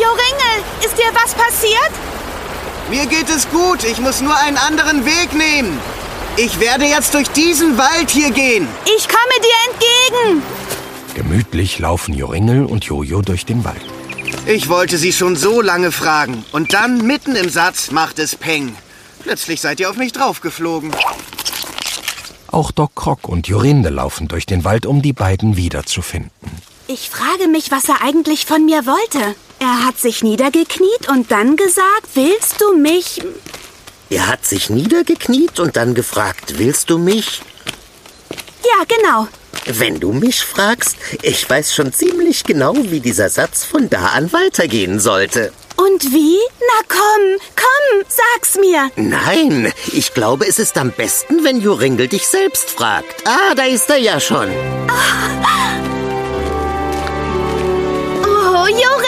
Joringel, ist dir was passiert? Mir geht es gut, ich muss nur einen anderen Weg nehmen. Ich werde jetzt durch diesen Wald hier gehen. Ich komme dir entgegen. Gemütlich laufen Joringel und Jojo durch den Wald. Ich wollte Sie schon so lange fragen. Und dann, mitten im Satz, macht es Peng. Plötzlich seid ihr auf mich draufgeflogen. Auch Doc Croc und Jorinde laufen durch den Wald, um die beiden wiederzufinden. Ich frage mich, was er eigentlich von mir wollte. Er hat sich niedergekniet und dann gesagt, willst du mich... Er hat sich niedergekniet und dann gefragt, willst du mich? Ja, genau. Wenn du mich fragst, ich weiß schon ziemlich genau, wie dieser Satz von da an weitergehen sollte. Und wie? Na komm, sag's mir. Nein, ich glaube, es ist am besten, wenn Joringel dich selbst fragt. Ah, da ist er ja schon. Oh, Joringel!